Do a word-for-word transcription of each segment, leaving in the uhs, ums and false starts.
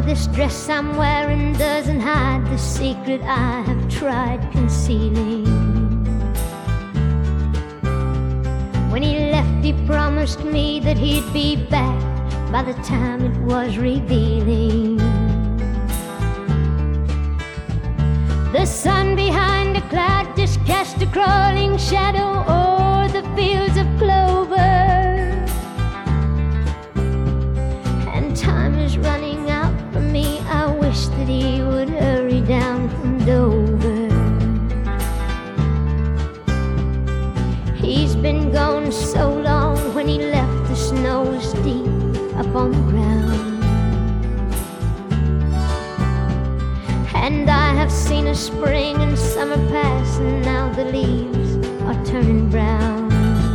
this dress I'm wearing doesn't hide the secret I have tried concealing. When he left, he promised me that he'd be back by the time it was revealing. The sun behind a cloud just cast a crawling shadow o'er the fields of clover. And time is running out for me. I wish that he would hurry down from Dover. He's been gone so long. When he left, the snow was deep up on the ground. And I have seen a spring and summer pass, and now the leaves are turning brown.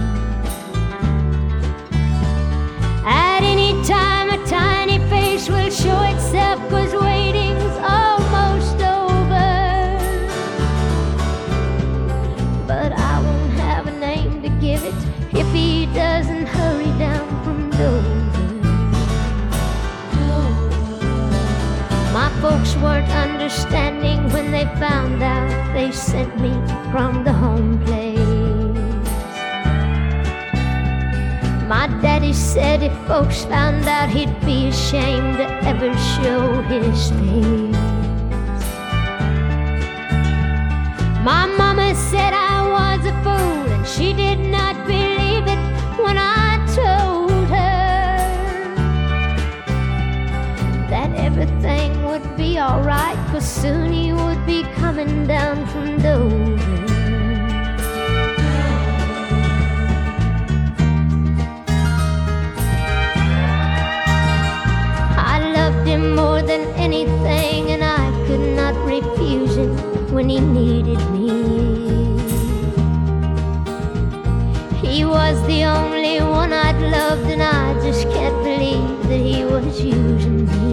At any time a tiny face will show itself, 'cause waiting's almost over. But I won't have a name to give it if he doesn't hurry down from Dover. My folks weren't understanding when they found out they sent me from the home place. My daddy said if folks found out, he'd be ashamed to ever show his face. My mama said I was a fool, and she did not believe it when I told her that everything would be alright, 'cause soon he would be coming down from Dover. I loved him more than anything, and I could not refuse him when he needed me. He was the only one I'd loved, and I just can't believe that he was using me.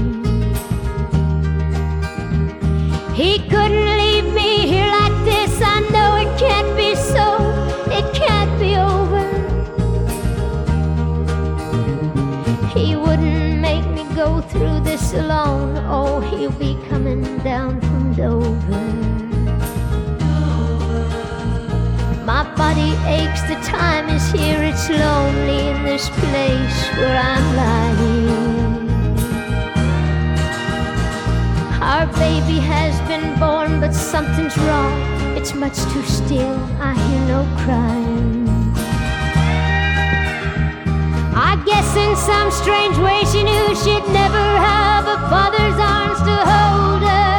He couldn't leave me here like this. I know it can't be so, it can't be over. He wouldn't make me go through this alone. Oh, he'll be coming down from Dover. My body aches, the time is here. It's lonely in this place where I'm lying. Our baby has been born, but something's wrong. It's much too still, I hear no crying. I guess in some strange way she knew she'd never have a father's arms to hold her.